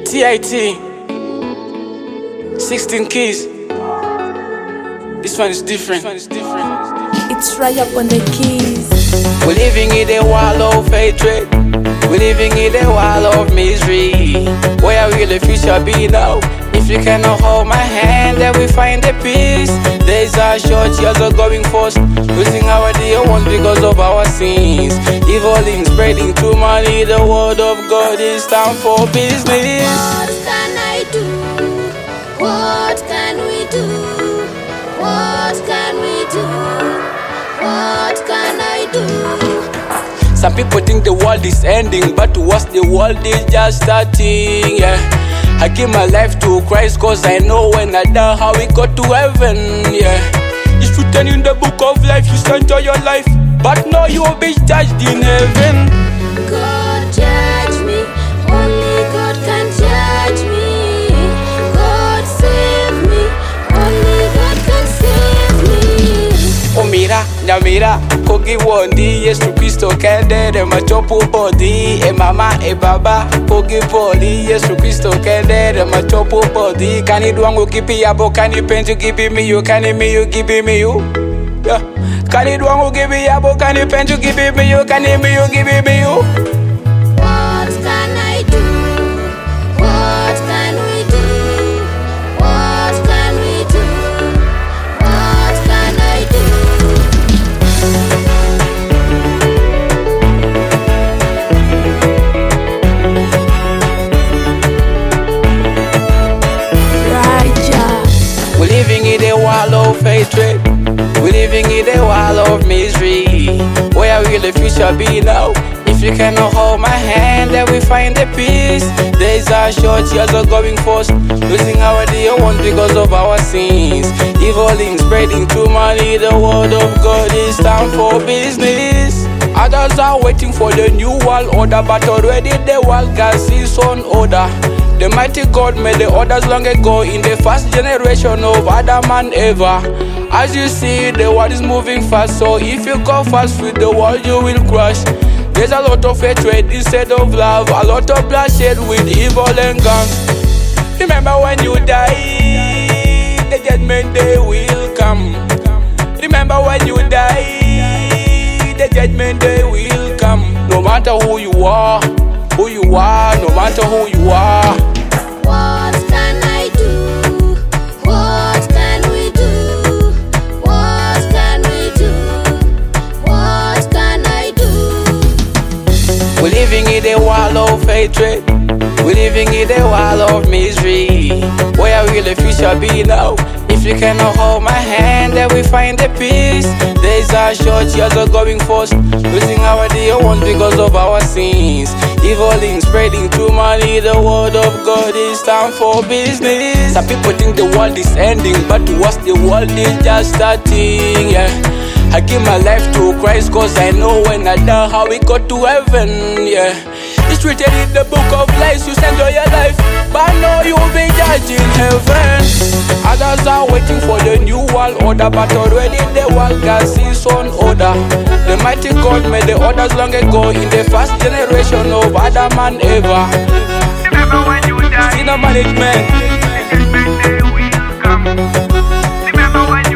TIT, 16 keys. This one is different. It's right up on the keys. We're living in a world of hatred. We're living in a world of misery. Where will the future be now? If you cannot hold my hand, then we find the peace. Days are short, years are going fast. Losing our dear ones because of our sins. Evil in spreading too money. The word of God is time for business. What can I do? What can we do? What can we do? What can I do? Some people think the world is ending, but to us the world is just starting, yeah. I give my life to Christ cause I know when I die how we got to heaven, yeah. It's written in the book of life, you enjoy your life, but now you will be judged in heaven. God judge me, only God can judge me. God save me, only God can save me. Omira, nyamira, kogi wondi, Yesu Kristo kendere machopu body. E mama, e baba, kogi body, Yesu Kristo kendere machopu body. Kani duangu kipi yabo, kani penju gibi me you, kani me you gibi me you. Yeah. Kani duangu gibi yabo, kani penju gibi me you, kani me you gibi me you. What can I do? What can we do? What can we do? What can I do? We're living in a world of hatred. We're living in a world of misery. Where will the future be now? If you cannot hold my hand, then we find the peace. Days are short, years are going fast. Losing our dear ones because of our sins. Evil in spreading too money. The word of God is time for business. Others are waiting for the new world order, but already the world got its own order. The mighty God made the orders long ago in the first generation of Adam and Eva. As you see, the world is moving fast, so if you go fast with the world, you will crash. There's a lot of hatred instead of love, a lot of bloodshed with evil and guns. Remember when you die, the judgment day will come. Remember when you die, the judgment day will come. No matter who you are, no matter who you are. What can I do? What can we do? What can we do? What can I do? We're living in a world of hatred. We're living in a world of misery. Where will the future be now? If you cannot hold my hand, then we find the peace. Days are short, years are going fast. Losing our dear ones because of our sins. Evil in spreading too money. The word of God is time for business. Some people think the world is ending, but to us the world is just starting, yeah. I give my life to Christ cause I know when I die how we got to heaven, yeah. It's written in the book of life, you enjoy your life, but now you will be judged in heaven. Others are waiting for the new world order, but already the world got its own order. The mighty God made the orders long ago in the first generation of Adam and Eva. Remember when you die, Sinner management. the judgment day will come. Remember when